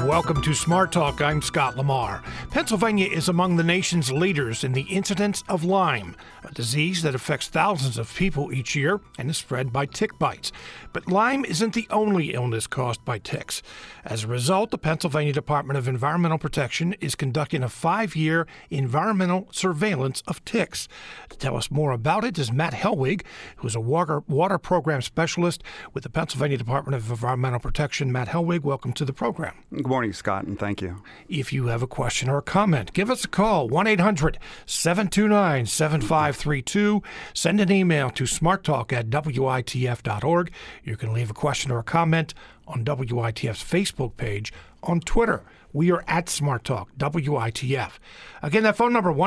Welcome to Smart Talk. I'm Scott Lamar. Pennsylvania is among the nation's leaders in the incidence of Lyme, a disease that affects thousands of people each year and is spread by tick bites. But Lyme isn't the only illness caused by ticks. As a result, the Pennsylvania Department of Environmental Protection is conducting a 5-year environmental surveillance of ticks. To tell us more about it is Matt Helwig, who's a water program specialist with the Pennsylvania Department of Environmental Protection. Matt Helwig, welcome to the program. Good morning, Scott, and thank you. If you have a question or a comment, give us a call, 1-800-729-7532. Send an email to smarttalk@witf.org. You can leave a question or a comment on WITF's Facebook page, on Twitter. We are at Smart Talk, WITF. Again, that phone number,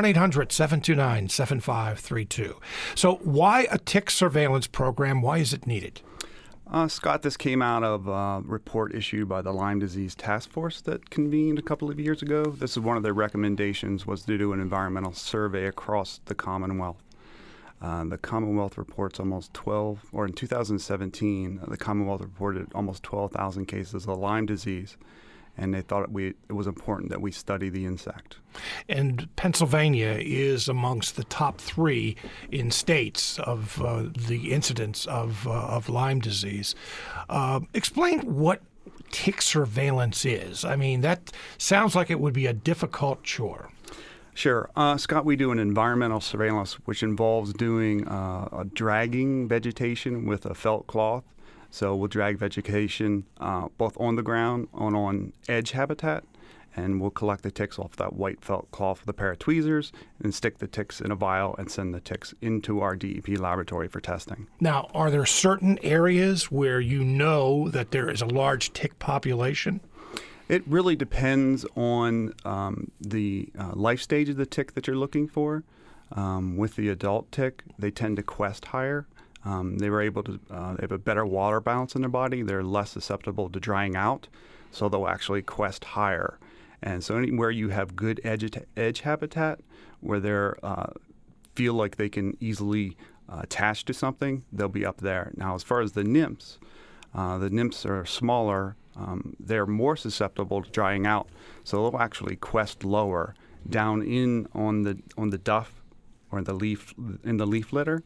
1-800-729-7532. So why a tick surveillance program? Why is it needed? Scott, this came out of a report issued by the Lyme Disease Task Force that convened a couple of years ago. This is one of their recommendations, was to do an environmental survey across the Commonwealth. The Commonwealth reports almost 12, or in 2017, the Commonwealth reported almost 12,000 cases of Lyme disease, and they thought it was important that we study the insect. And Pennsylvania is amongst the top 3 in states of the incidence of Lyme disease. Explain what tick surveillance is. I mean, that sounds like it would be a difficult chore. Sure. Scott, we do an environmental surveillance, which involves doing dragging vegetation with a felt cloth. So we'll drag vegetation both on the ground and on edge habitat, and we'll collect the ticks off that white felt cloth with a pair of tweezers and stick the ticks in a vial and send the ticks into our DEP laboratory for testing. Now, are there certain areas where you know that there is a large tick population? It really depends on the life stage of the tick that you're looking for. With the adult tick, they tend to quest higher. They were able to they have a better water balance in their body. They're less susceptible to drying out, so they'll actually quest higher. And so anywhere you have good edge habitat, where they feel like they can easily attach to something, they'll be up there. Now, as far as the nymphs are smaller. They're more susceptible to drying out, so they'll actually quest lower down on the duff or in the leaf litter.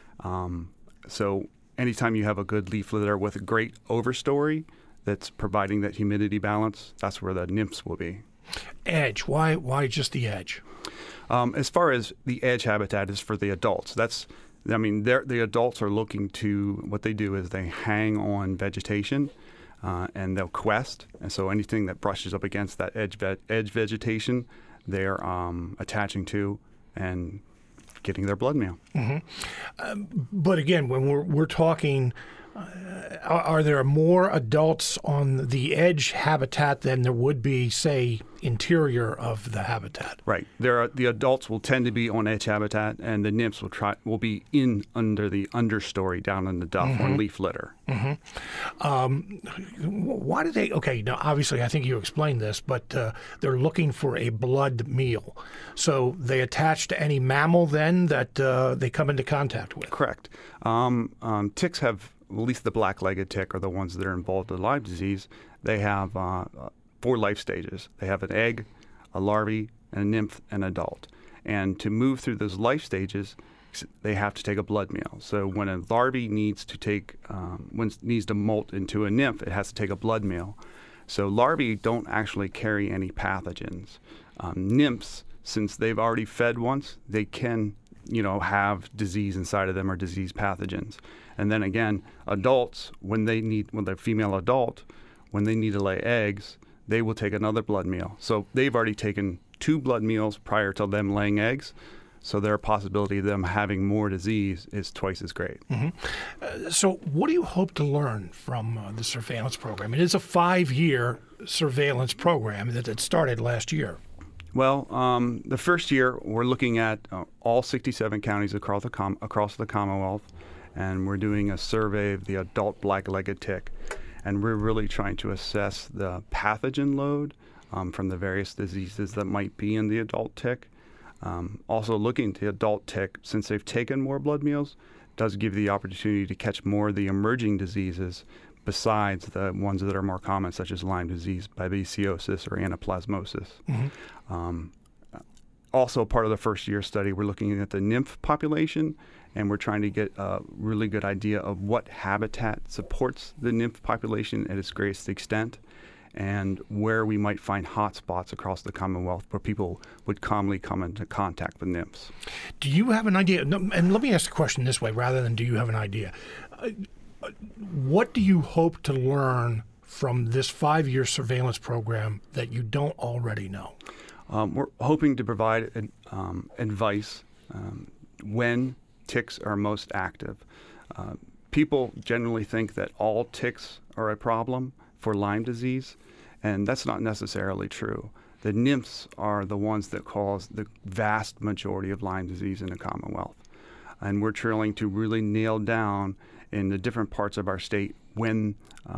So anytime you have a good leaf litter with a great overstory that's providing that humidity balance, that's where the nymphs will be. Edge. Why just the edge? As far as the edge habitat is for the adults. The adults are looking to, what they do is they hang on vegetation. And they'll quest, and so anything that brushes up against that edge vegetation, they're attaching to and getting their blood meal. Mm-hmm. But again, when we're talking, are there more adults on the edge habitat than there would be, say, interior of the habitat? Right. The adults will tend to be on edge habitat, and the nymphs will be under the understory down in the duff or leaf litter. Mm-hmm. Why do they? Okay, now obviously I think you explained this, but they're looking for a blood meal, so they attach to any mammal then that they come into contact with. Correct. Ticks have, at least the black-legged tick, are the ones that are involved in Lyme disease. They have 4 life stages. They have an egg, a larvae, a nymph, and an adult. And to move through those life stages, they have to take a blood meal. So when a larvae needs to molt into a nymph, it has to take a blood meal. So larvae don't actually carry any pathogens. Nymphs, since they've already fed once, they can have disease inside of them or disease pathogens. And then again, adults, when the female adult, when they need to lay eggs, they will take another blood meal. So they've already taken 2 blood meals prior to them laying eggs. So their possibility of them having more disease is twice as great. Mm-hmm. So what do you hope to learn from the surveillance program? It is a 5-year surveillance program that started last year. Well, the first year we're looking at all 67 counties across the Commonwealth, and we're doing a survey of the adult black-legged tick. And we're really trying to assess the pathogen load from the various diseases that might be in the adult tick. Also looking at the adult tick, since they've taken more blood meals, does give the opportunity to catch more of the emerging diseases besides the ones that are more common, such as Lyme disease, babesiosis, or anaplasmosis. Also, part of the first year study, we're looking at the nymph population, and we're trying to get a really good idea of what habitat supports the nymph population at its greatest extent, and where we might find hot spots across the Commonwealth where people would commonly come into contact with nymphs. Do you have an idea? No, and let me ask the question this way rather than do you have an idea. What do you hope to learn from this 5-year surveillance program that you don't already know? We're hoping to provide advice when ticks are most active. People generally think that all ticks are a problem for Lyme disease, and that's not necessarily true. The nymphs are the ones that cause the vast majority of Lyme disease in the Commonwealth. And we're trying to really nail down in the different parts of our state when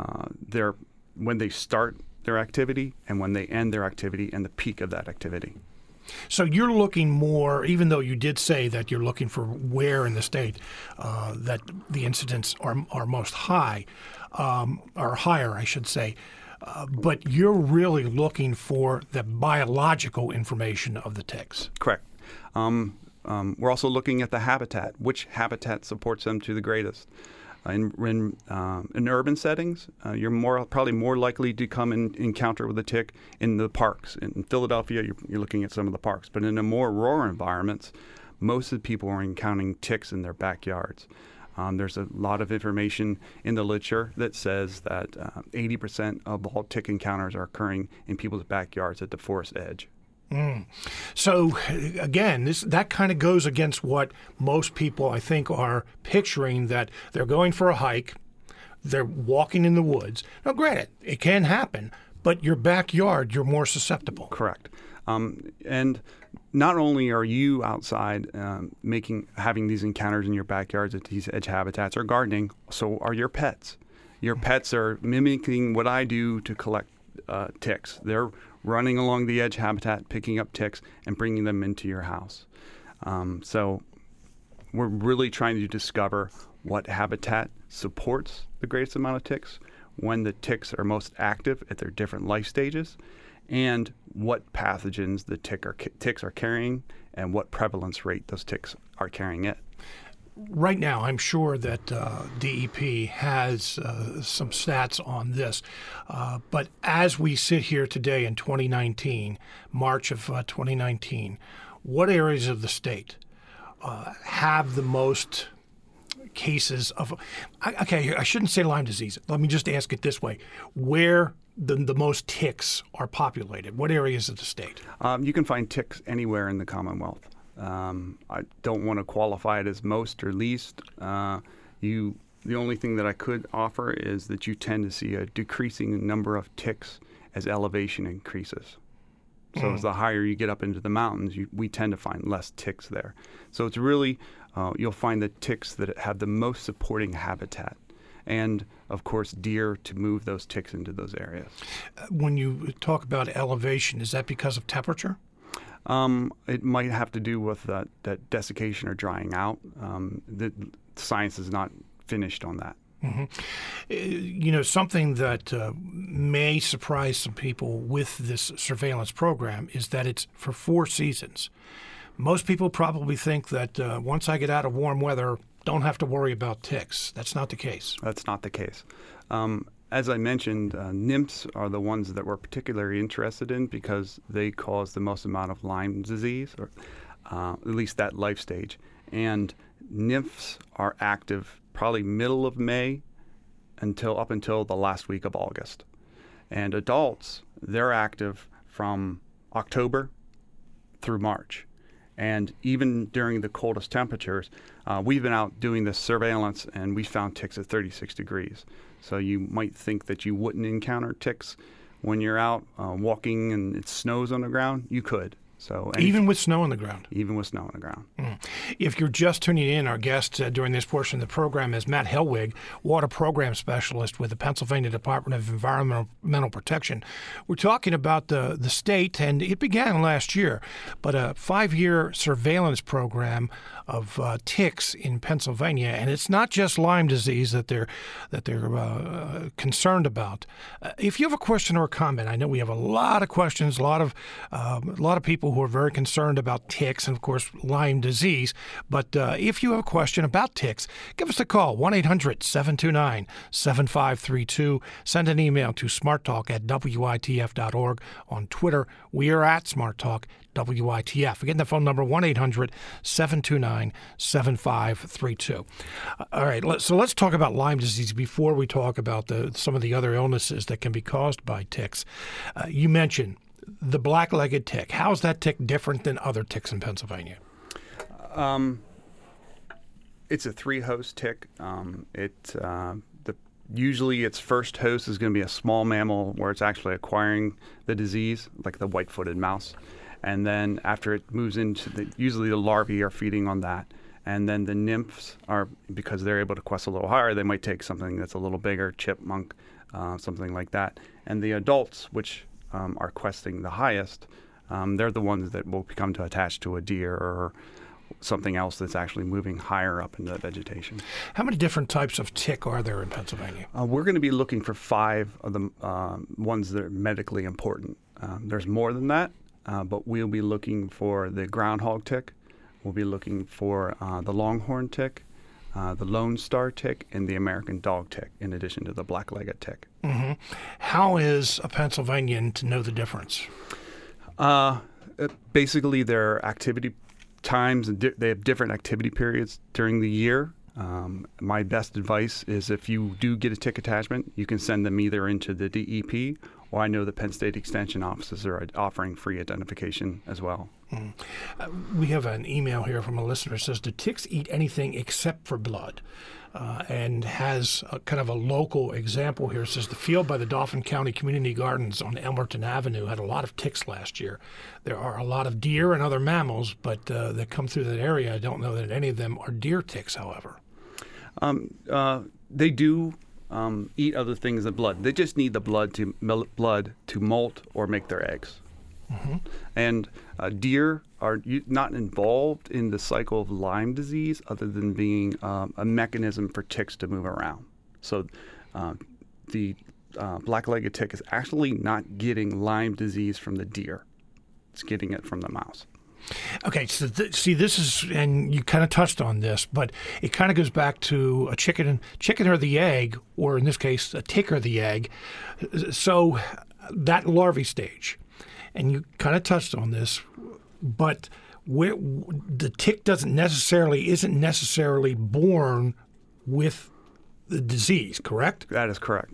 they start their activity and when they end their activity and the peak of that activity. So you're looking more, even though you did say that you're looking for where in the state that the incidents are most high, or higher, I should say, but you're really looking for the biological information of the ticks. Correct. We're also looking at the habitat. Which habitat supports them to the greatest? In urban settings, you're probably more likely to come and encounter with a tick in the parks. In Philadelphia, you're looking at some of the parks. But in the more rural environments, most of the people are encountering ticks in their backyards. There's a lot of information in the literature that says that 80% of all tick encounters are occurring in people's backyards at the forest edge. So, again, that kind of goes against what most people, I think, are picturing, that they're going for a hike, they're walking in the woods. Now, granted, it can happen, but your backyard, you're more susceptible. Correct. And not only are you outside having these encounters in your backyards at these edge habitats or gardening, so are your pets. Your pets are mimicking what I do to collect ticks. They're running along the edge habitat, picking up ticks, and bringing them into your house. So we're really trying to discover what habitat supports the greatest amount of ticks, when the ticks are most active at their different life stages, and what pathogens the ticks are carrying, and what prevalence rate those ticks are carrying it. Right now, I'm sure that DEP has some stats on this. But as we sit here today in 2019, March of 2019, what areas of the state have the most cases of, I shouldn't say Lyme disease. Let me just ask it this way. Where the most ticks are populated? What areas of the state? You can find ticks anywhere in the Commonwealth. I don't want to qualify it as most or least. The only thing that I could offer is that you tend to see a decreasing number of ticks as elevation increases. So as the higher you get up into the mountains, we tend to find less ticks there. So it's really, you'll find the ticks that have the most supporting habitat. And, of course, deer to move those ticks into those areas. When you talk about elevation, is that because of temperature? It might have to do with that desiccation or drying out. The science is not finished on that. Mm-hmm. Something that may surprise some people with this surveillance program is that it's for 4 seasons. Most people probably think that once I get out of warm weather, don't have to worry about ticks. That's not the case. That's not the case. As I mentioned, nymphs are the ones that we're particularly interested in because they cause the most amount of Lyme disease, or at least that life stage. And nymphs are active probably middle of May up until the last week of August. And adults, they're active from October through March. And even during the coldest temperatures, we've been out doing this surveillance, and we found ticks at 36 degrees. So you might think that you wouldn't encounter ticks when you're out walking and it snows on the ground. You could. So even with snow on the ground? Even with snow on the ground. If you're just tuning in, our guest during this portion of the program is Matt Helwig, Water Program Specialist with the Pennsylvania Department of Environmental Protection. We're talking about the state, and it began last year, but a 5-year surveillance program of ticks in Pennsylvania, and it's not just Lyme disease that they're concerned about. If you have a question or a comment, I know we have a lot of questions, a lot of people who are very concerned about ticks and, of course, Lyme disease. But if you have a question about ticks, give us a call, 1-800-729-7532. Send an email to smarttalk@witf.org. On Twitter, we are at SmartTalk.WITF. Again, the phone number, 1-800-729-7532. All right, so let's talk about Lyme disease before we talk about some of the other illnesses that can be caused by ticks. You mentioned the black-legged tick. How is that tick different than other ticks in Pennsylvania? It's a 3-host tick. Usually its first host is going to be a small mammal where it's actually acquiring the disease, like the white-footed mouse. And then after it moves into usually the larvae are feeding on that. And then the nymphs are, because they're able to quest a little higher, they might take something that's a little bigger, chipmunk, something like that. And the adults, which are questing the highest, they're the ones that will become to attach to a deer or something else that's actually moving higher up into the vegetation. How many different types of tick are there in Pennsylvania? We're going to be looking for 5 of the ones that are medically important. There's more than that, but we'll be looking for the groundhog tick. We'll be looking for the longhorn tick, the Lone Star tick, and the American dog tick, in addition to the black-legged tick. Mm-hmm. How is a Pennsylvanian to know the difference? Basically, their activity times, and they have different activity periods during the year. My best advice is if you do get a tick attachment, you can send them either into the DEP, or I know the Penn State Extension offices are offering free identification as well. We have an email here from a listener that says, do ticks eat anything except for blood? And has a kind of a local example here. It says the field by the Dauphin County Community Gardens on Elmerton Avenue had a lot of ticks last year. There are a lot of deer and other mammals, but that come through that area. I don't know that any of them are deer ticks, however. They do eat other things than blood. They just need the blood to molt or make their eggs. Mm-hmm. And deer are not involved in the cycle of Lyme disease other than being a mechanism for ticks to move around. So the black-legged tick is actually not getting Lyme disease from the deer. It's getting it from the mouse. Okay, so this is, and you kind of touched on this, but it kind of goes back to a chicken or the egg, or in this case, a tick or the egg. So that larvae stage, and you kind of touched on this, but the tick isn't necessarily born with the disease, correct? That is correct.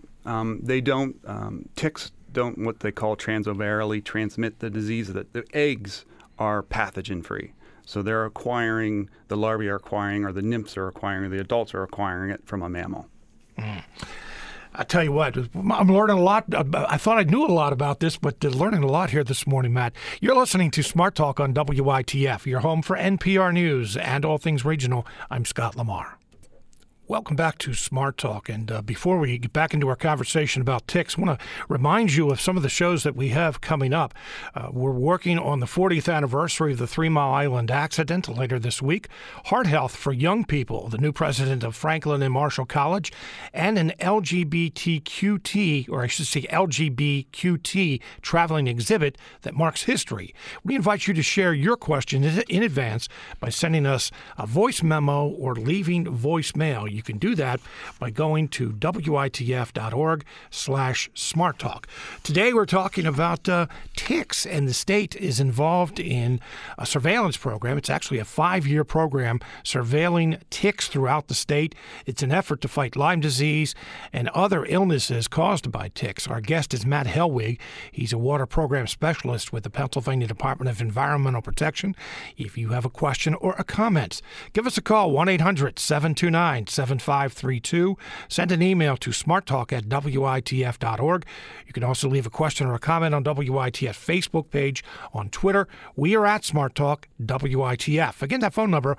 Ticks don't what they call transovarally transmit the disease. The eggs are pathogen-free. So the larvae are acquiring, or the nymphs are acquiring, or the adults are acquiring it from a mammal. I tell you what, I'm learning a lot. I thought I knew a lot about this, but learning a lot here this morning, Matt. You're listening to Smart Talk on WITF, your home for NPR News and all things regional. I'm Scott Lamar. Welcome back to Smart Talk. And before we get back into our conversation about ticks, I want to remind you of some of the shows that we have coming up. We're working on the 40th anniversary of the 3 Mile Island accident later this week. Heart Health for Young People, the new president of Franklin and Marshall College, and an LGBTQT traveling exhibit that marks history. We invite you to share your questions in advance by sending us a voice memo or leaving voicemail. You can do that by going to witf.org/smarttalk. Today we're talking about ticks, and the state is involved in a surveillance program. It's actually a 5-year program surveilling ticks throughout the state. It's an effort to fight Lyme disease and other illnesses caused by ticks. Our guest is Matt Helwig. He's a water program specialist with the Pennsylvania Department of Environmental Protection. If you have a question or a comment, give us a call, 1-800-729-7532. 1-800-729-7532. Send an email to smarttalk@witf.org. You can also leave a question or a comment on WITF Facebook page, on Twitter. We are at Smart Talk WITF. Again, that phone number,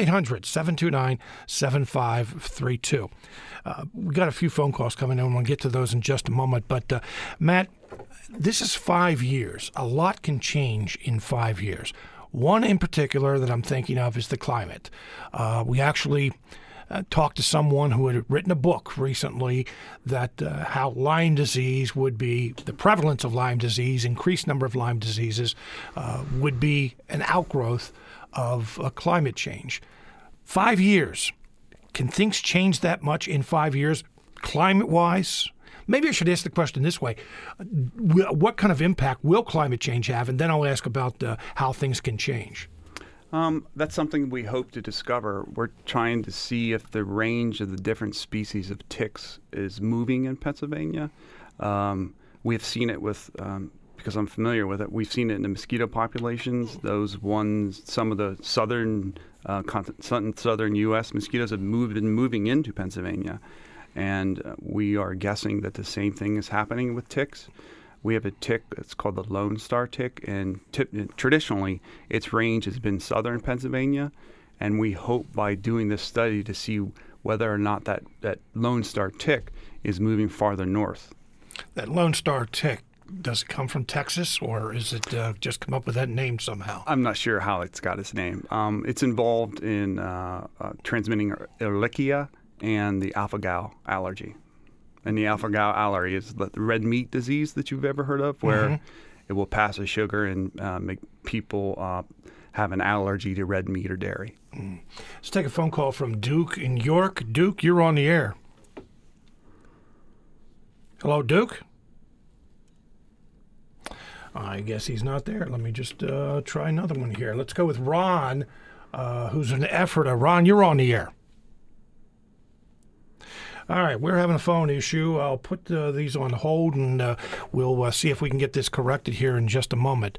1-800-729-7532. We got a few phone calls coming in. We'll get to those in just a moment. But, Matt, this is 5 years. A lot can change in 5 years. One in particular that I'm thinking of is the climate. We actually talked to someone who had written a book recently that how Lyme disease would be, the prevalence of Lyme disease, increased number of Lyme diseases, would be an outgrowth of climate change. 5 years. Can things change that much in 5 years, climate-wise? Maybe I should ask the question this way. What kind of impact will climate change have? And then I'll ask about how things can change. That's something we hope to discover. We're trying to see if the range of the different species of ticks is moving in Pennsylvania. We have seen it with, because I'm familiar with it, we've seen it in the mosquito populations. Those ones, some of the southern U.S. mosquitoes have been moving into Pennsylvania. And we are guessing that the same thing is happening with ticks. We have a tick that's called the Lone Star tick, and traditionally its range has been southern Pennsylvania, and we hope by doing this study to see whether or not that Lone Star tick is moving farther north. That Lone Star tick, does it come from Texas, or is it just come up with that name somehow? I'm not sure how it's got its name. It's involved in transmitting Ehrlichia and the alpha-gal allergy. And the alpha-gal allergy is the red meat disease that you've ever heard of, where it will pass a sugar and make people have an allergy to red meat or dairy. Let's take a phone call from Duke in York. Duke, you're on the air. Hello, Duke? I guess he's not there. Let me just try another one here. Let's go with Ron, who's in Ephrata. Ron, you're on the air. All right, we're having a phone issue. I'll put these on hold, and we'll see if we can get this corrected here in just a moment.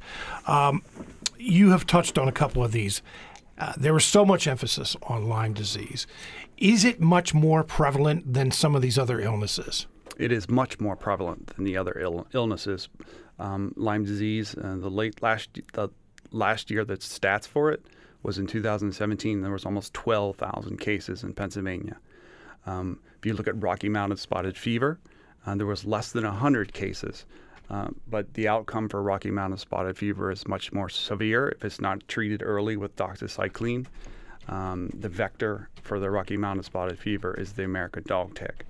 You have touched on a couple of these. There was so much emphasis on Lyme disease. Is it much more prevalent than some of these other illnesses? It is much more prevalent than the other illnesses. Lyme disease, the last year that stats for it was in 2017. There was almost 12,000 cases in Pennsylvania. If you look at Rocky Mountain spotted fever, there was less than 100 cases. But the outcome for Rocky Mountain spotted fever is much more severe if it's not treated early with doxycycline. The vector for the Rocky Mountain spotted fever is the American dog tick.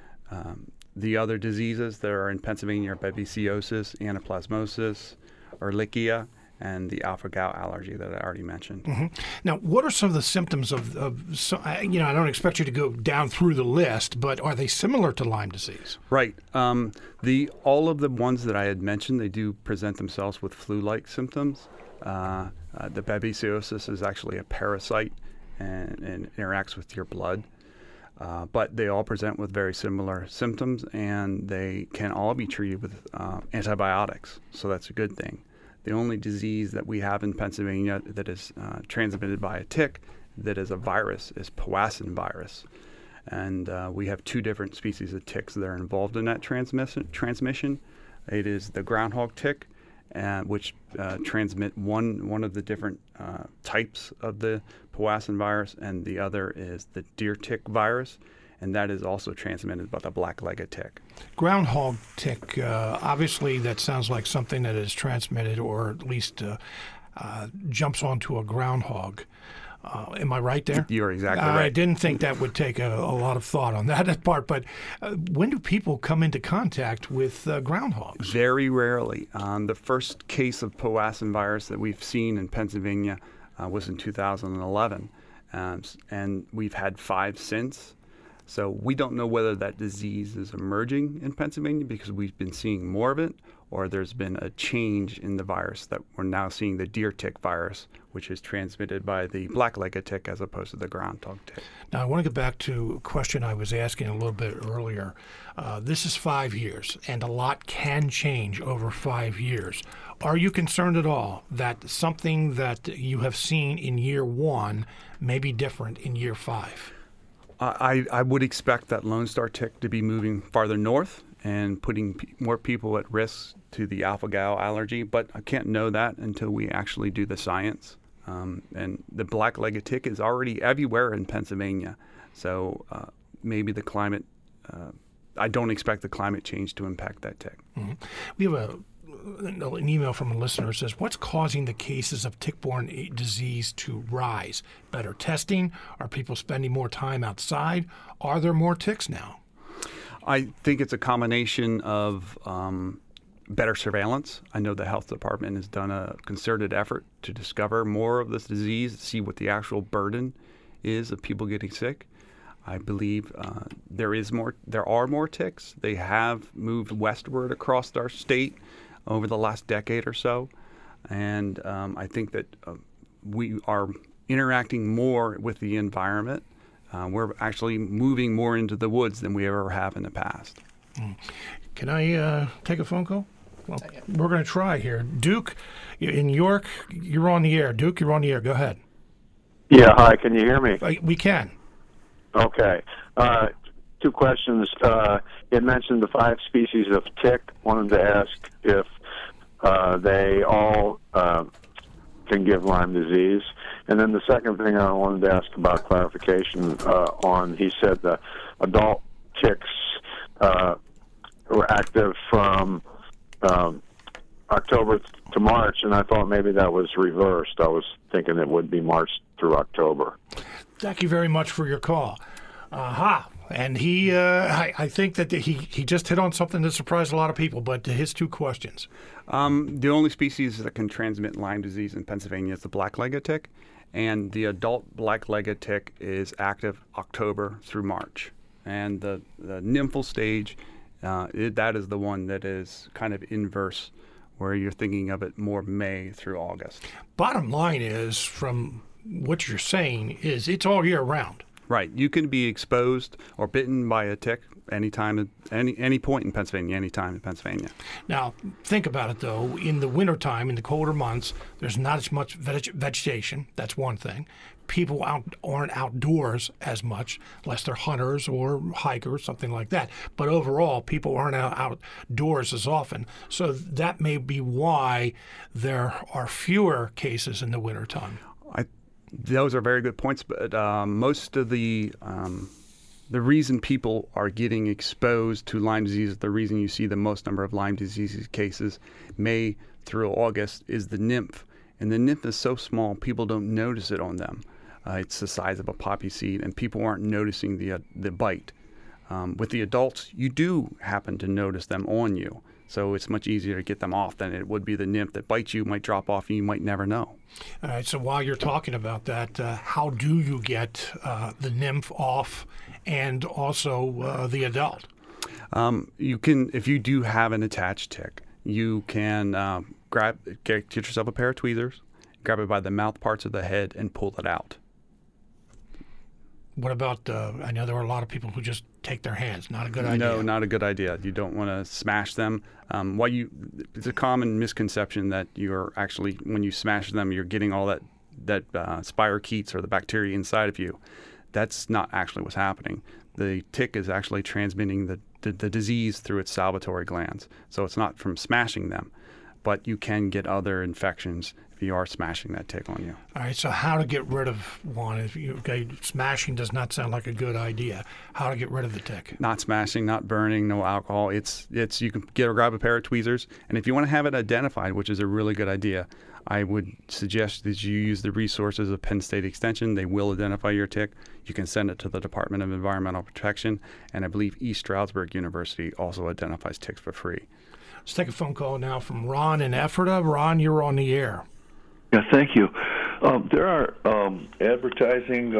The other diseases that are in Pennsylvania are babesiosis, anaplasmosis, Ehrlichia, and the alpha-gal allergy that I already mentioned. Mm-hmm. Now, what are some of the symptoms of I don't expect you to go down through the list, but are they similar to Lyme disease? Right. All of the ones that I had mentioned, they do present themselves with flu-like symptoms. The babesiosis is actually a parasite and interacts with your blood. But they all present with very similar symptoms, and they can all be treated with antibiotics, so that's a good thing. The only disease that we have in Pennsylvania that is transmitted by a tick that is a virus is Powassan virus. And we have two different species of ticks that are involved in that transmission. It is the groundhog tick, which transmit one of the different types of the Powassan virus, and the other is the deer tick virus, and that is also transmitted by the black-legged tick. Groundhog tick, obviously that sounds like something that is transmitted or at least jumps onto a groundhog. Am I right there? You're exactly right. I didn't think that would take a lot of thought on that part, but when do people come into contact with groundhogs? Very rarely. The first case of Powassan virus that we've seen in Pennsylvania was in 2011, and we've had 5 since. So we don't know whether that disease is emerging in Pennsylvania because we've been seeing more of it, or there's been a change in the virus that we're now seeing the deer tick virus, which is transmitted by the black-legged tick as opposed to the groundhog tick. Now, I want to get back to a question I was asking a little bit earlier. This is 5 years, and a lot can change over 5 years. Are you concerned at all that something that you have seen in year 1 may be different in year 5? I would expect that Lone Star tick to be moving farther north and putting more people at risk to the alpha-gal allergy, but I can't know that until we actually do the science. And the black-legged tick is already everywhere in Pennsylvania, so maybe the climate, I don't expect the climate change to impact that tick. Mm-hmm. We have an email from a listener who says, what's causing the cases of tick-borne disease to rise? Better testing? Are people spending more time outside? Are there more ticks now? I think it's a combination of better surveillance. I know the health department has done a concerted effort to discover more of this disease, see what the actual burden is of people getting sick. I believe there are more ticks. They have moved westward across our state over the last decade or so, and I think that we are interacting more with the environment. We're actually moving more into the woods than we ever have in the past. Can I take a phone call? Well, we're going to try here. Duke, in York, you're on the air. Duke, you're on the air. Go ahead. Yeah, hi. Can you hear me? We can. Okay. Two questions. It mentioned the 5 species of tick. Wanted to ask if they all can give Lyme disease. And then the second thing I wanted to ask about clarification on, he said the adult ticks were active from October to March, and I thought maybe that was reversed. I was thinking it would be March through October. Thank you very much for your call. And he, I think that he just hit on something that surprised a lot of people, but his 2 questions. The only species that can transmit Lyme disease in Pennsylvania is the black-legged tick, and the adult black-legged tick is active October through March. And the nymphal stage, that is the one that is kind of inverse, where you're thinking of it more May through August. Bottom line is, from what you're saying, is it's all year round. Right. You can be exposed or bitten by a tick anytime, any point in Pennsylvania, anytime in Pennsylvania. Now, think about it, though. In the wintertime, in the colder months, there's not as much vegetation. That's one thing. People aren't outdoors as much, unless they're hunters or hikers, something like that. But overall, people aren't outdoors as often. So that may be why there are fewer cases in the wintertime. Those are very good points, but most of the reason people are getting exposed to Lyme disease, the reason you see the most number of Lyme disease cases May through August, is the nymph. And the nymph is so small, people don't notice it on them. It's the size of a poppy seed, and people aren't noticing the bite. With the adults, you do happen to notice them on you. So it's much easier to get them off than it would be the nymph that bites you, might drop off, and you might never know. All right, so while you're talking about that, how do you get the nymph off and also the adult? You can, if you do have an attached tick, you can get yourself a pair of tweezers, grab it by the mouth parts of the head, and pull it out. What about, I know there are a lot of people who just take their hands. Not a good idea. No, not a good idea. You don't want to smash them. It's a common misconception that you're actually, when you smash them, you're getting all that spirochetes or the bacteria inside of you. That's not actually what's happening. The tick is actually transmitting the disease through its salivatory glands. So it's not from smashing them, but you can get other infections if you are smashing that tick on you. All right, so how to get rid of one? Smashing does not sound like a good idea. How to get rid of the tick? Not smashing, not burning, no alcohol. It's you can grab a pair of tweezers, and if you want to have it identified, which is a really good idea, I would suggest that you use the resources of Penn State Extension. They will identify your tick. You can send it to the Department of Environmental Protection, and I believe East Stroudsburg University also identifies ticks for free. Let's take a phone call now from Ron in Ephrata. Ron, you're on the air. Yeah, thank you. There are advertising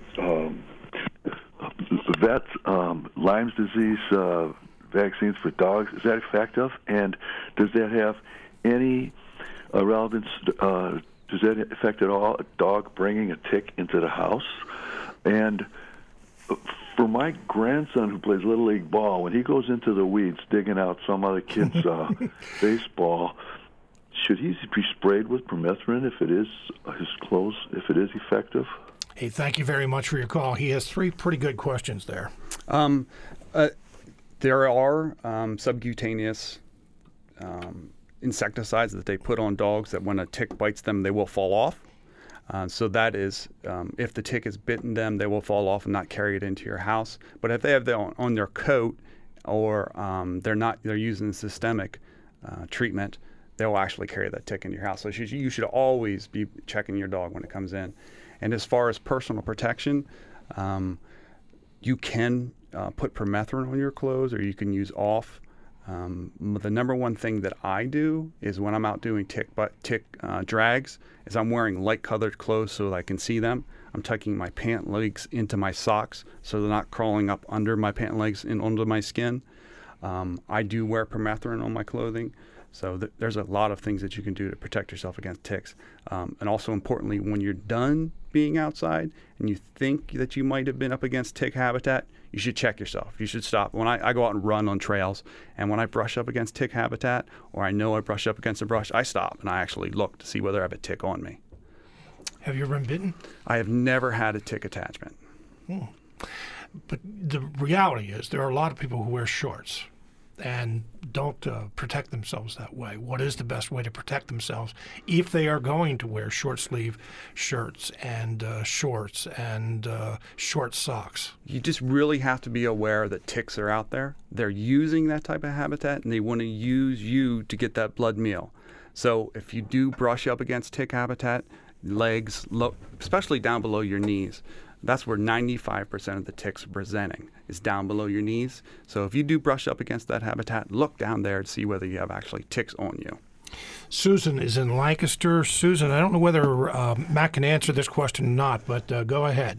Lyme disease vaccines for dogs. Is that effective? And does that have any relevance? Does that affect at all a dog bringing a tick into the house? And for my grandson who plays Little League ball, when he goes into the weeds digging out some other kid's baseball, should he be sprayed with permethrin if it is effective? Hey, thank you very much for your call. He has 3 pretty good questions there. There are subcutaneous insecticides that they put on dogs that when a tick bites them, they will fall off. So that is, if the tick has bitten them, they will fall off and not carry it into your house. But if they have that on their coat, or they're using systemic treatment, they will actually carry that tick into your house. So you should always be checking your dog when it comes in. And as far as personal protection, you can put permethrin on your clothes, or you can use off. The number one thing that I do is when I'm out doing tick drags is I'm wearing light colored clothes so that I can see them. I'm tucking my pant legs into my socks so they're not crawling up under my pant legs and onto my skin. I do wear permethrin on my clothing. So there's a lot of things that you can do to protect yourself against ticks. And also importantly, when you're done being outside and you think that you might have been up against tick habitat, you should check yourself. You should stop. When I go out and run on trails, and when I brush up against tick habitat, or I know I brush up against a brush, I stop and I actually look to see whether I have a tick on me. Have you ever been bitten? I have never had a tick attachment. But the reality is there are a lot of people who wear shorts and don't protect themselves that way. What is the best way to protect themselves if they are going to wear short sleeve shirts and shorts and short socks? You just really have to be aware that ticks are out there. They're using that type of habitat, and they want to use you to get that blood meal. So if you do brush up against tick habitat, legs, especially down below your knees, that's where 95% of the ticks are presenting, is down below your knees. So if you do brush up against that habitat, look down there to see whether you have actually ticks on you. Susan is in Lancaster. Susan, I don't know whether Matt can answer this question or not, but go ahead.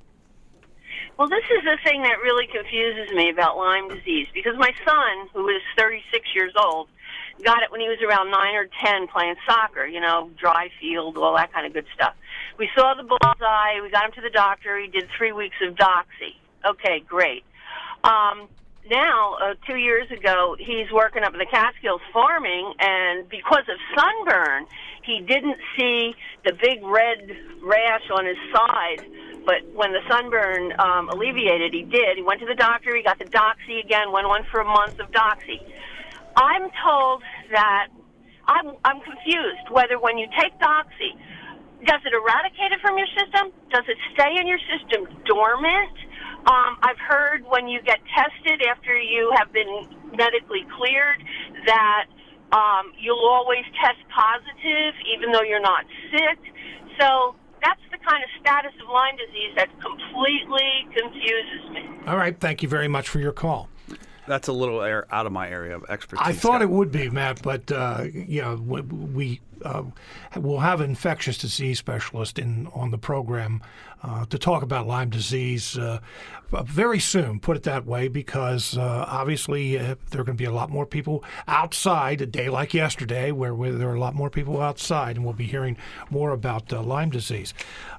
Well, this is the thing that really confuses me about Lyme disease, because my son, who is 36 years old, got it when he was around 9 or 10 playing soccer, dry field, all that kind of good stuff. We saw the bullseye. We got him to the doctor. He did 3 weeks of doxy. Okay, great. Now, 2 years ago, he's working up in the Catskills farming, and because of sunburn, he didn't see the big red rash on his side. But when the sunburn alleviated, he did. He went to the doctor. He got the doxy again, went on for a month of doxy. I'm told that I'm confused whether when you take doxy, does it eradicate it from your system? Does it stay in your system dormant? I've heard when you get tested after you have been medically cleared that you'll always test positive even though you're not sick. So that's the kind of status of Lyme disease that completely confuses me. All right. Thank you very much for your call. That's a little out of my area of expertise. I thought it would be, Matt, but we will have an infectious disease specialist on the program to talk about Lyme disease very soon, put it that way, because obviously there are going to be a lot more people outside, a day like yesterday where there are a lot more people outside, and we'll be hearing more about Lyme disease.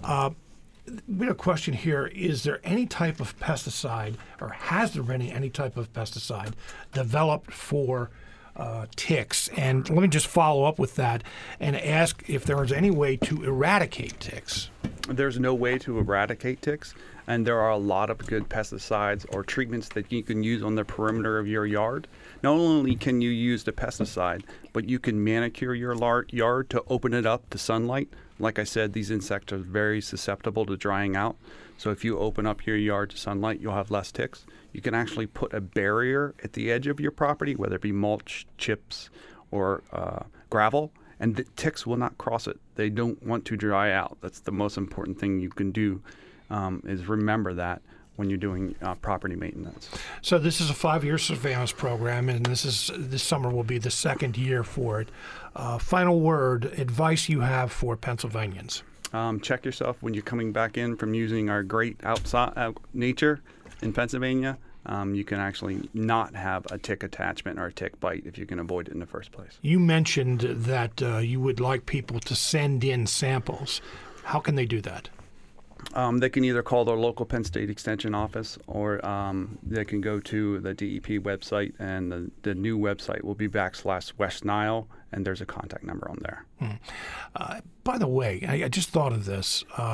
We have a question here. Is there any type of pesticide, or has there been any type of pesticide developed for ticks? And let me just follow up with that and ask if there is any way to eradicate ticks. There's no way to eradicate ticks, and there are a lot of good pesticides or treatments that you can use on the perimeter of your yard. Not only can you use the pesticide, but you can manicure your yard to open it up to sunlight. Like I said, these insects are very susceptible to drying out. So if you open up your yard to sunlight, you'll have less ticks. You can actually put a barrier at the edge of your property, whether it be mulch, chips, or gravel, and the ticks will not cross it. They don't want to dry out. That's the most important thing you can do, is remember that when you're doing property maintenance. So this is a 5-year surveillance program, and this summer will be the second year for it. Final word, advice you have for Pennsylvanians. Check yourself when you're coming back in from using our great outside nature in Pennsylvania. You can actually not have a tick attachment or a tick bite if you can avoid it in the first place. You mentioned that you would like people to send in samples. How can they do that? They can either call their local Penn State Extension office, or they can go to the DEP website, and the new website will be /West Nile, and there's a contact number on there. By the way, I just thought of this.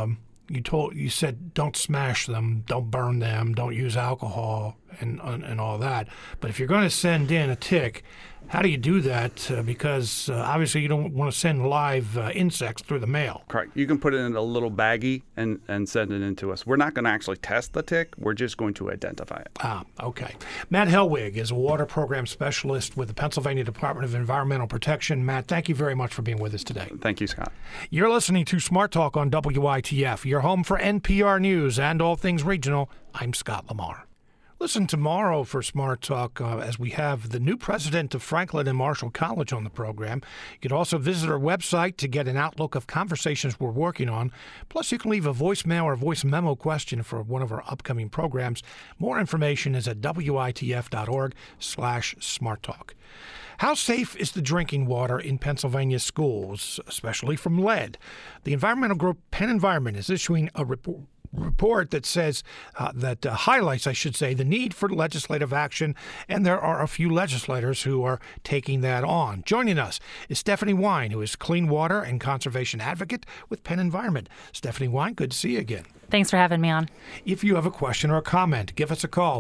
you said don't smash them, don't burn them, don't use alcohol and all that. But if you're going to send in a tick, how do you do that? Because obviously you don't want to send live insects through the mail. Correct. You can put it in a little baggie and send it in to us. We're not going to actually test the tick. We're just going to identify it. Okay. Matt Helwig is a water program specialist with the Pennsylvania Department of Environmental Protection. Matt, thank you very much for being with us today. Thank you, Scott. You're listening to Smart Talk on WITF, your home for NPR News and all things regional. I'm Scott Lamar. Listen tomorrow for Smart Talk as we have the new president of Franklin and Marshall College on the program. You can also visit our website to get an outlook of conversations we're working on. Plus, you can leave a voicemail or voice memo question for one of our upcoming programs. More information is at witf.org/smarttalk. How safe is the drinking water in Pennsylvania schools, especially from lead? The environmental group Penn Environment is issuing a report that says highlights, I should say, the need for legislative action, and there are a few legislators who are taking that on. Joining us is Stephanie Wine, who is clean water and conservation advocate with Penn Environment. Stephanie Wine, good to see you again. Thanks for having me on. If you have a question or a comment, give us a call,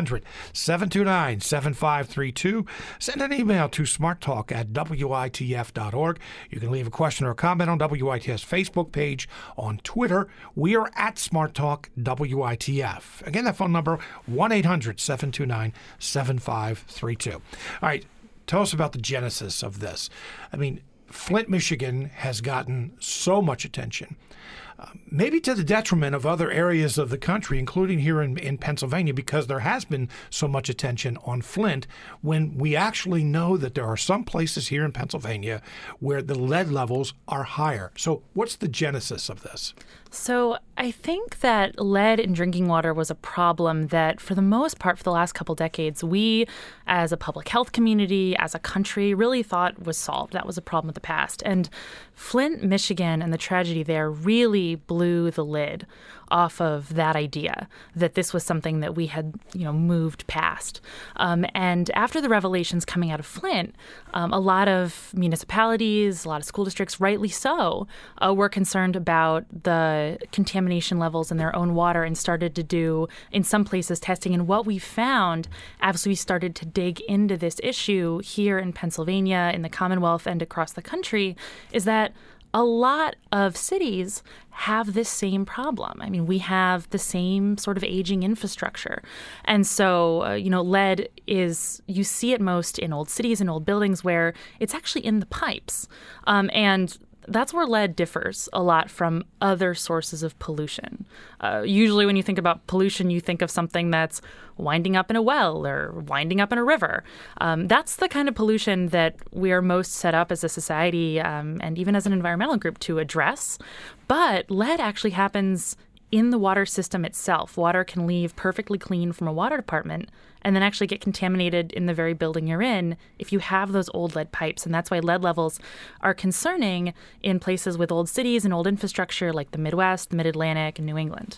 1-800-729-7532. Send an email to smarttalk@witf.org. You can leave a question or a comment on WITF's Facebook page. On Twitter, we are at SmartTalk WITF. Again, that phone number, 1-800-729-7532. All right, tell us about the genesis of this. I mean, Flint, Michigan has gotten so much attention. Maybe to the detriment of other areas of the country, including here in Pennsylvania, because there has been so much attention on Flint when we actually know that there are some places here in Pennsylvania where the lead levels are higher. So what's the genesis of this? So I think that lead in drinking water was a problem that, for the most part, for the last couple decades, we as a public health community, as a country, really thought was solved. That was a problem of the past. And Flint, Michigan, and the tragedy there really blew the lid off of that idea that this was something that we had, moved past. And after the revelations coming out of Flint, a lot of municipalities, a lot of school districts, rightly so, were concerned about the contamination levels in their own water and started to do, in some places, testing. And what we found, as we started to dig into this issue here in Pennsylvania, in the Commonwealth, and across the country, is that a lot of cities have this same problem. I mean, we have the same sort of aging infrastructure. And so, lead is, you see it most in old cities and old buildings where it's actually in the pipes. And that's where lead differs a lot from other sources of pollution. Usually when you think about pollution, you think of something that's winding up in a well or winding up in a river. That's the kind of pollution that we are most set up as a society and even as an environmental group to address. But lead actually happens in the water system itself. Water can leave perfectly clean from a water department and then actually get contaminated in the very building you're in if you have those old lead pipes. And that's why lead levels are concerning in places with old cities and old infrastructure like the Midwest, the Mid-Atlantic, and New England.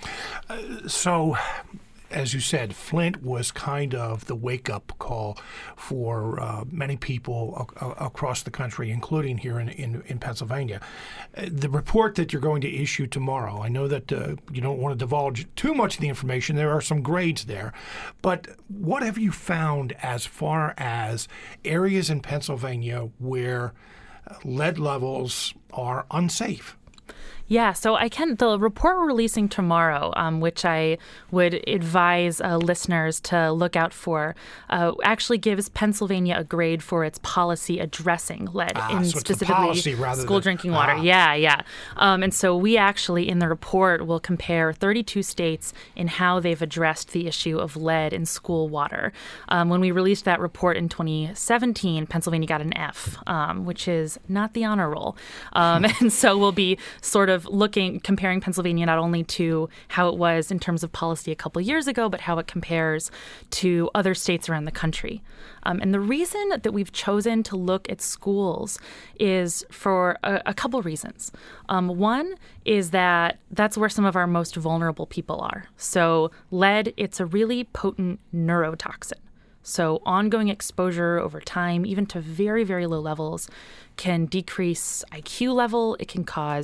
So, as you said, Flint was kind of the wake-up call for many people across the country, including here in Pennsylvania. The report that you're going to issue tomorrow, I know that you don't want to divulge too much of the information. There are some grades there. But what have you found as far as areas in Pennsylvania where lead levels are unsafe? Yeah, so the report we're releasing tomorrow, which I would advise listeners to look out for, actually gives Pennsylvania a grade for its policy addressing lead in so specifically school drinking water. Yeah. And so we actually, in the report, will compare 32 states in how they've addressed the issue of lead in school water. When we released that report in 2017, Pennsylvania got an F, which is not the honor roll. And so we'll be sort of comparing Pennsylvania not only to how it was in terms of policy a couple of years ago, but how it compares to other states around the country. And the reason that we've chosen to look at schools is for a couple reasons. One is that that's where some of our most vulnerable people are. So lead, it's a really potent neurotoxin. So ongoing exposure over time, even to very, very low levels, can decrease IQ level. It can cause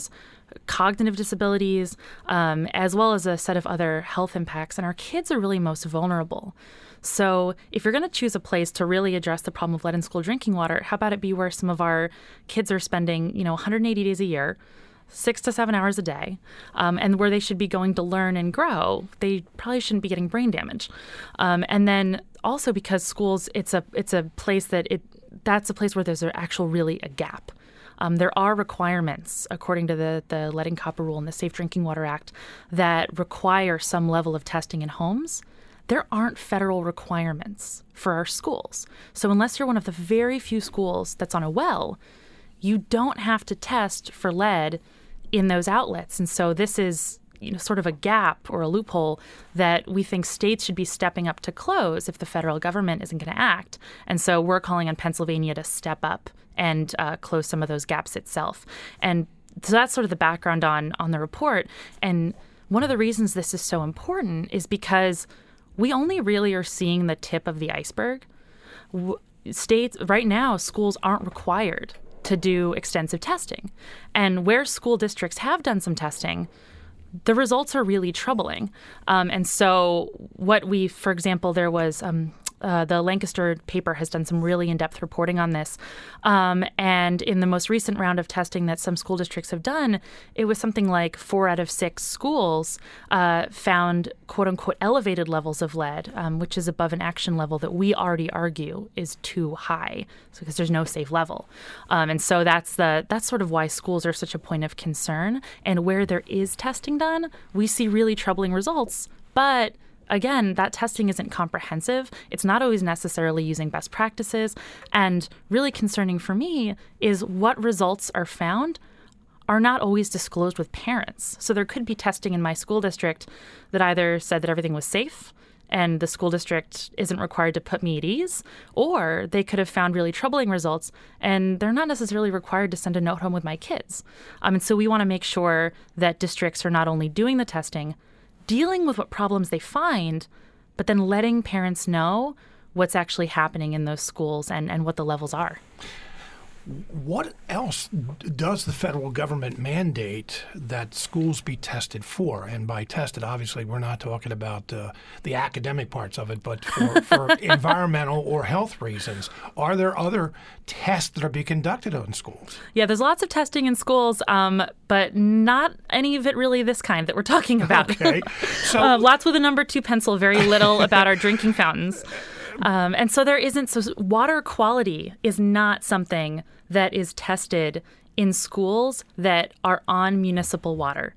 cognitive disabilities, as well as a set of other health impacts. And our kids are really most vulnerable. So if you're going to choose a place to really address the problem of lead in school drinking water, how about it be where some of our kids are spending, 180 days a year, 6 to 7 hours a day, and where they should be going to learn and grow. They probably shouldn't be getting brain damage. And then also because schools, it's a place that's a place where there's really a gap. There are requirements, according to the Lead and Copper Rule and the Safe Drinking Water Act, that require some level of testing in homes. There aren't federal requirements for our schools. So unless you're one of the very few schools that's on a well, you don't have to test for lead in those outlets. And so this is sort of a gap or a loophole that we think states should be stepping up to close if the federal government isn't going to act. And so we're calling on Pennsylvania to step up and close some of those gaps itself. And so that's sort of the background on the report. And one of the reasons this is so important is because we only really are seeing the tip of the iceberg. States, right now, schools aren't required to do extensive testing. And where school districts have done some testing, the results are really troubling. And so for example, there was the Lancaster paper has done some really in-depth reporting on this. And in the most recent round of testing that some school districts have done, it was something like 4 out of 6 schools found quote-unquote elevated levels of lead, which is above an action level that we already argue is too high, because there's no safe level. And so that's sort of why schools are such a point of concern. And where there is testing done, we see really troubling results. But again, that testing isn't comprehensive. It's not always necessarily using best practices. And really concerning for me is what results are found are not always disclosed with parents. So there could be testing in my school district that either said that everything was safe and the school district isn't required to put me at ease, or they could have found really troubling results and they're not necessarily required to send a note home with my kids. And so we want to make sure that districts are not only doing the testing, dealing with what problems they find, but then letting parents know what's actually happening in those schools and what the levels are. What else does the federal government mandate that schools be tested for? And by tested, obviously, we're not talking about the academic parts of it, but for environmental or health reasons. Are there other tests that are being conducted in schools? Yeah, there's lots of testing in schools, but not any of it really this kind that we're talking about. Okay. So, lots with a number 2 pencil, very little about our drinking fountains. And so so water quality is not something that is tested in schools that are on municipal water.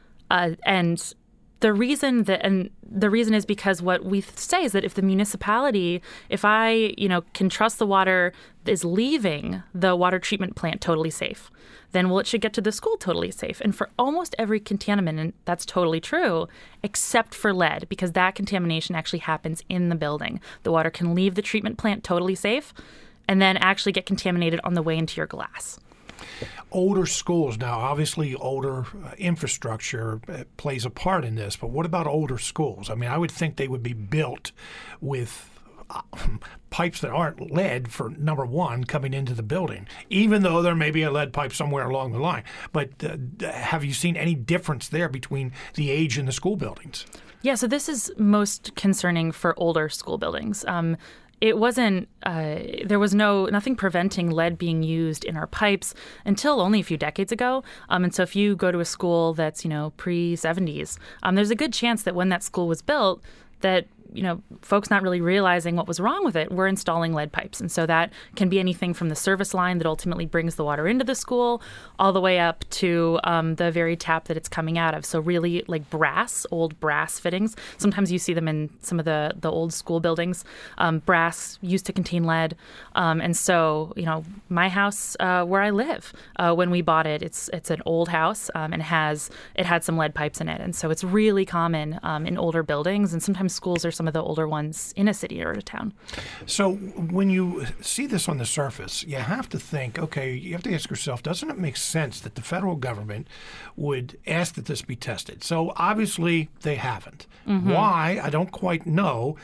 And the reason is because what we say is that if the municipality, if I, can trust the water is leaving the water treatment plant totally safe, then it should get to the school totally safe. And for almost every contaminant, that's totally true, except for lead, because that contamination actually happens in the building. The water can leave the treatment plant totally safe and then actually get contaminated on the way into your glass. Older schools, now obviously older infrastructure plays a part in this, but what about older schools? I mean, I would think they would be built with pipes that aren't lead, for number one, coming into the building, even though there may be a lead pipe somewhere along the line. But have you seen any difference there between the age in the school buildings? Yeah, so this is most concerning for older school buildings. It wasn't, there was nothing preventing lead being used in our pipes until only a few decades ago. And so if you go to a school that's, pre-70s, there's a good chance that when that school was built, that folks not really realizing what was wrong with it, we're installing lead pipes. And so that can be anything from the service line that ultimately brings the water into the school all the way up to the very tap that it's coming out of. So really like old brass fittings. Sometimes you see them in some of the old school buildings. Brass used to contain lead. And so, my house where I live, when we bought it, it's an old house and it had some lead pipes in it. And so it's really common in older buildings, and sometimes schools are some of the older ones in a city or a town. So when you see this on the surface, you have to think, okay, you have to ask yourself, doesn't it make sense that the federal government would ask that this be tested? So obviously they haven't. Mm-hmm. Why? I don't quite know.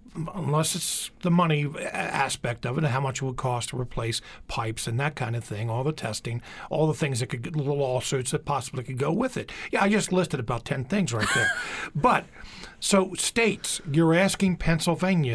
unless it's the money aspect of it and how much it would cost to replace pipes and that kind of thing, all the testing, all the things that could get little lawsuits that possibly could go with it. Yeah, I just listed about 10 things right there. But so states, you're asking Pennsylvania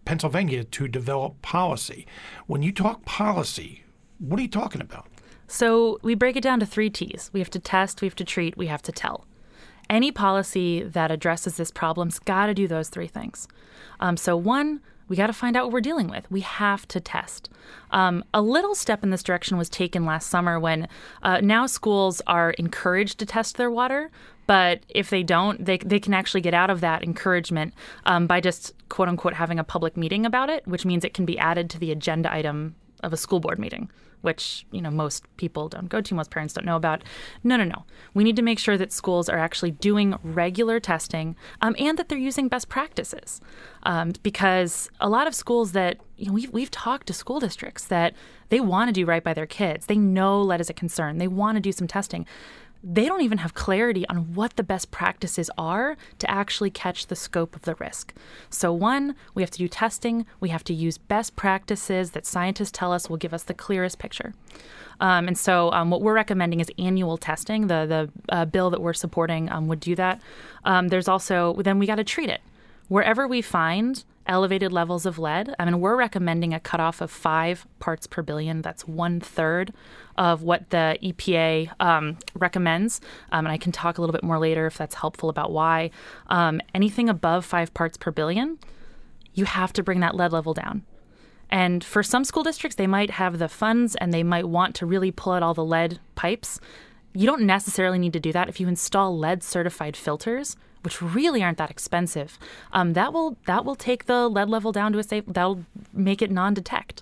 to develop policy. When you talk policy, what are you talking about? So we break it down to 3 T's. We have to test, we have to treat, we have to tell. Any policy that addresses this problem's got to do those 3 things. So 1, we got to find out what we're dealing with. We have to test. A little step in this direction was taken last summer when now schools are encouraged to test their water. But if they don't, they can actually get out of that encouragement by just, quote unquote, having a public meeting about it, which means it can be added to the agenda item of a school board meeting, which, most people don't go to, most parents don't know about. No. We need to make sure that schools are actually doing regular testing and that they're using best practices. Because a lot of schools that, we've talked to school districts that they want to do right by their kids. They know lead is a concern. They want to do some testing. They don't even have clarity on what the best practices are to actually catch the scope of the risk. So 1, we have to do testing. We have to use best practices that scientists tell us will give us the clearest picture. And so what we're recommending is annual testing. The bill that we're supporting would do that. There's also, then we got to treat it. Wherever we find elevated levels of lead, we're recommending a cutoff of 5 parts per billion. That's 1/3 of what the EPA recommends. And I can talk a little bit more later if that's helpful about why. Anything above 5 parts per billion, you have to bring that lead level down. And for some school districts, they might have the funds and they might want to really pull out all the lead pipes. You don't necessarily need to do that. If you install lead-certified filters, which really aren't that expensive, that will take the lead level down to a safe. That'll make it non-detect.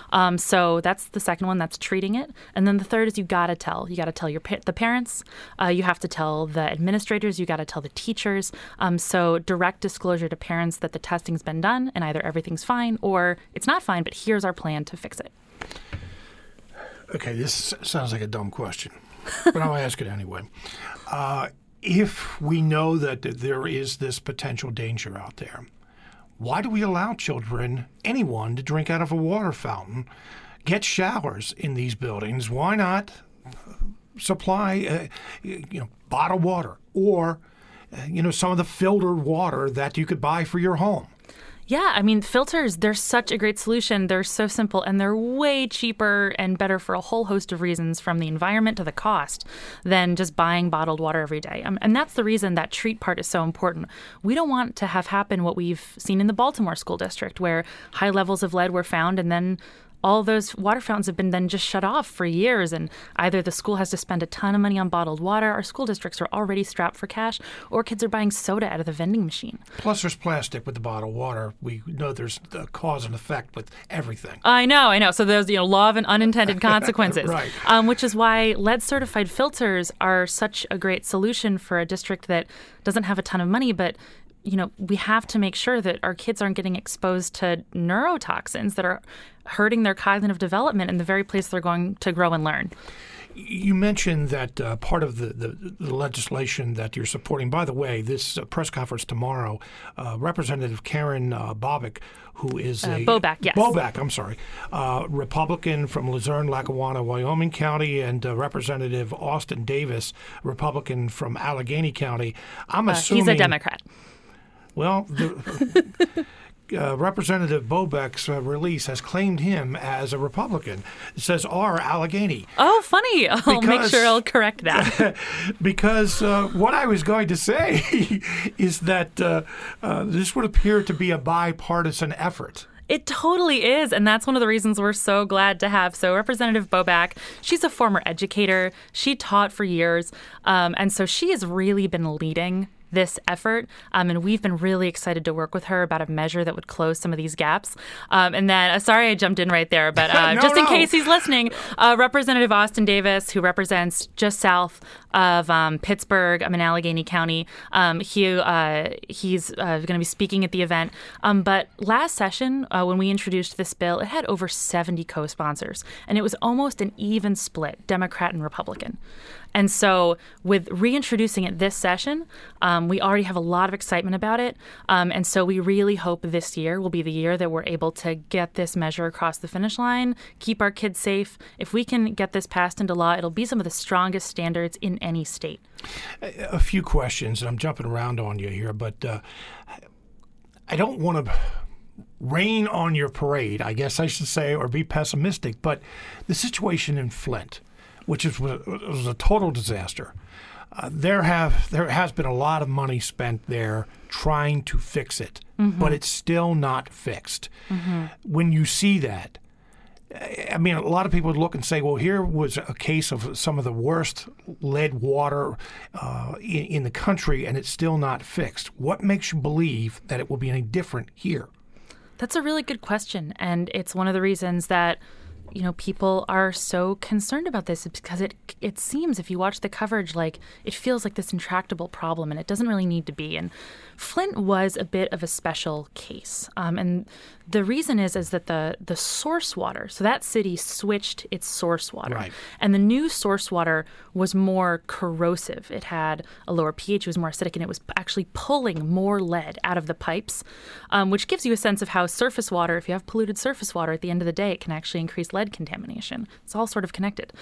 So that's the second one. That's treating it. And then the third is you got to tell. You got to tell the parents. You have to tell the administrators. You got to tell the teachers. So direct disclosure to parents that the testing's been done and either everything's fine or it's not fine. But here's our plan to fix it. Okay, this sounds like a dumb question, but I'll ask it anyway. If we know that there is this potential danger out there, why do we allow children, anyone, to drink out of a water fountain, get showers in these buildings? Why not supply, bottled water or, some of the filtered water that you could buy for your home? Yeah, filters, they're such a great solution. They're so simple and they're way cheaper and better for a whole host of reasons, from the environment to the cost, than just buying bottled water every day. And that's the reason that treat part is so important. We don't want to have happen what we've seen in the Baltimore School District, where high levels of lead were found and then all those water fountains have been then just shut off for years, and either the school has to spend a ton of money on bottled water, our school districts are already strapped for cash, or kids are buying soda out of the vending machine. Plus there's plastic with the bottled water. We know there's the cause and effect with everything. I know. So there's law of unintended consequences. Right. Which is why lead-certified filters are such a great solution for a district that doesn't have a ton of money, but we have to make sure that our kids aren't getting exposed to neurotoxins that are hurting their cognitive development in the very place they're going to grow and learn. You mentioned that part of the legislation that you're supporting, by the way, this press conference tomorrow, Representative Karen Bobick, who is a... Boback, yes. Boback, I'm sorry. Republican from Luzerne, Lackawanna, Wyoming County, and Representative Austin Davis, Republican from Allegheny County. I'm assuming... He's a Democrat. Well, Representative Boback's release has claimed him as a Republican. It says R. Allegheny. Oh, funny. I'll make sure I'll correct that. Because what I was going to say is that this would appear to be a bipartisan effort. It totally is, and that's one of the reasons we're so glad to have. So Representative Boback, she's a former educator. She taught for years, and so she has really been leading this effort, and we've been really excited to work with her about a measure that would close some of these gaps. And then, sorry I jumped in right there, but in case he's listening, Representative Austin Davis, who represents just south of Pittsburgh, in Allegheny County, he's going to be speaking at the event. But last session, when we introduced this bill, it had over 70 co-sponsors, and it was almost an even split, Democrat and Republican. And so with reintroducing it this session, we already have a lot of excitement about it. And so we really hope this year will be the year that we're able to get this measure across the finish line, keep our kids safe. If we can get this passed into law, it'll be some of the strongest standards in any state. A few questions, and I'm jumping around on you here, but I don't want to rain on your parade, I guess I should say, or be pessimistic, but the situation in Flint, which was a total disaster, there has been a lot of money spent there trying to fix it, but it's still not fixed. When you see that, I mean, a lot of people would look and say, well, here was a case of some of the worst lead water in the country, and it's still not fixed. What makes you believe that it will be any different here? That's a really good question, and it's one of the reasons that people are so concerned about this. It's because it seems, if you watch the coverage, like it feels like this intractable problem, and it doesn't really need to be. And Flint was a bit of a special case. And the reason is that the source water, so that city switched its source water. Right. And the new source water was more corrosive. It had a lower pH, it was more acidic, and it was actually pulling more lead out of the pipes, which gives you a sense of how surface water, if you have polluted surface water, at the end of the day, it can actually increase lead contamination. It's all sort of connected.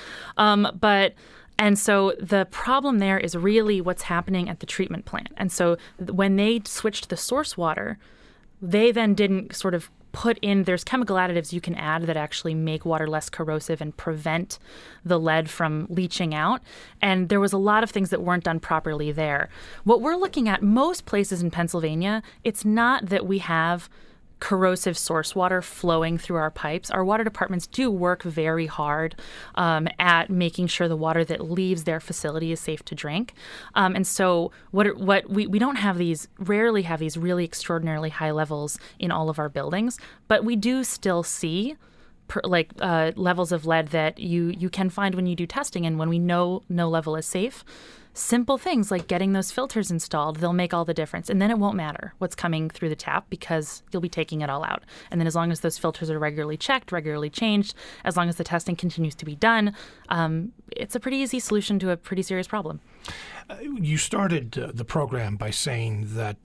And so the problem there is really what's happening at the treatment plant. And so when they switched the source water, they then didn't sort of put in, there's chemical additives you can add that actually make water less corrosive and prevent the lead from leaching out. And there was a lot of things that weren't done properly there. What we're looking at most places in Pennsylvania, it's not that we have corrosive source water flowing through our pipes. Our water departments do work very hard at making sure the water that leaves their facility is safe to drink. And so we don't have rarely have these really extraordinarily high levels in all of our buildings, but we do still see levels of lead that you can find when you do testing, and when we know no level is safe. Simple things like getting those filters installed, they'll make all the difference. And then it won't matter what's coming through the tap because you'll be taking it all out. And then as long as those filters are regularly checked, regularly changed, as long as the testing continues to be done, it's a pretty easy solution to a pretty serious problem. You started the program by saying that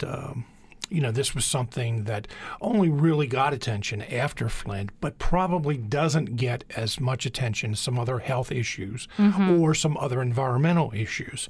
this was something that only really got attention after Flint, but probably doesn't get as much attention as some other health issues or some other environmental issues.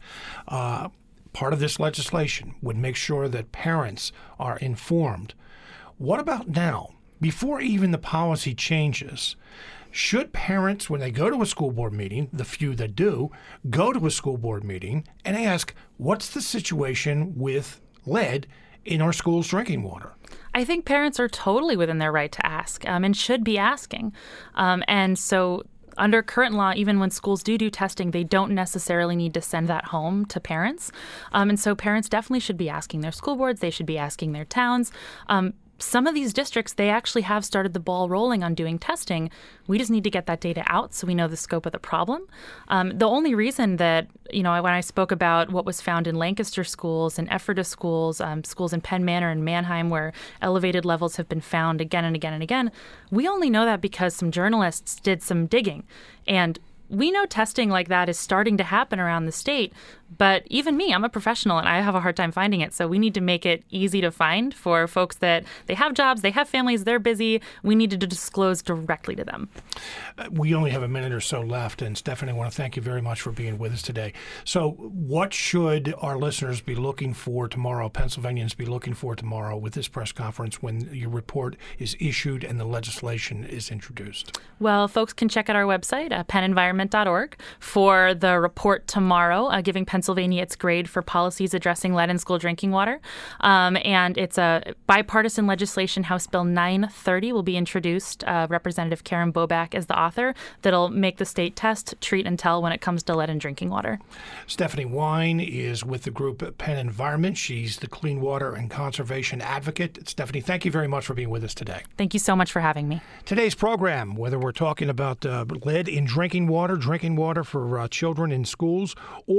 Part of this legislation would make sure that parents are informed. What about now? Before even the policy changes, should parents, when they go to a school board meeting, the few that do, go to a school board meeting and ask, what's the situation with lead in our schools' drinking water? I think parents are totally within their right to ask and should be asking. And so under current law, even when schools do testing, they don't necessarily need to send that home to parents. And so parents definitely should be asking their school boards. They should be asking their towns. Some of these districts, they actually have started the ball rolling on doing testing. We just need to get that data out so we know the scope of the problem. The only reason that, when I spoke about what was found in Lancaster schools and Ephrata schools, schools in Penn Manor and Manheim where elevated levels have been found again and again and again, we only know that because some journalists did some digging. And we know testing like that is starting to happen around the state, but even me, I'm a professional and I have a hard time finding it. So we need to make it easy to find for folks that they have jobs, they have families, they're busy. We need to disclose directly to them. We only have a minute or so left. And Stephanie, I want to thank you very much for being with us today. So what should our listeners be looking for tomorrow, Pennsylvanians be looking for tomorrow with this press conference when your report is issued and the legislation is introduced? Well, folks can check out our website, PennEnvironment.org, for the report tomorrow, giving Pennsylvania its grade for policies addressing lead in school drinking water. And it's a bipartisan legislation. House Bill 930 will be introduced. Representative Karen Boback is the author. That'll make the state test, treat, and tell when it comes to lead in drinking water. Stephanie Wine is with the group Penn Environment. She's the clean water and conservation advocate. Stephanie, thank you very much for being with us today. Thank you so much for having me. Today's program, whether we're talking about lead in drinking water for children in schools, or our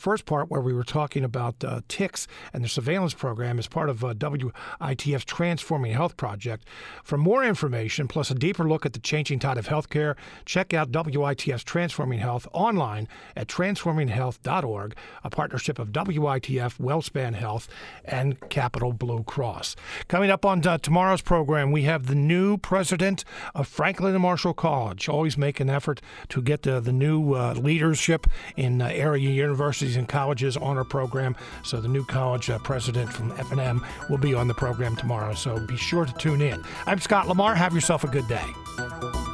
first part where we were talking about ticks and the surveillance program as part of WITF's Transforming Health project. For more information, plus a deeper look at the changing tide of healthcare, check out WITF's Transforming Health online at transforminghealth.org, a partnership of WITF, WellSpan Health, and Capital Blue Cross. Coming up on tomorrow's program, we have the new president of Franklin and Marshall College, always make an effort to get the new leadership in area universities and colleges on our program. So the new college president from F&M will be on the program tomorrow, so be sure to tune in. I'm Scott Lamar. Have yourself a good day.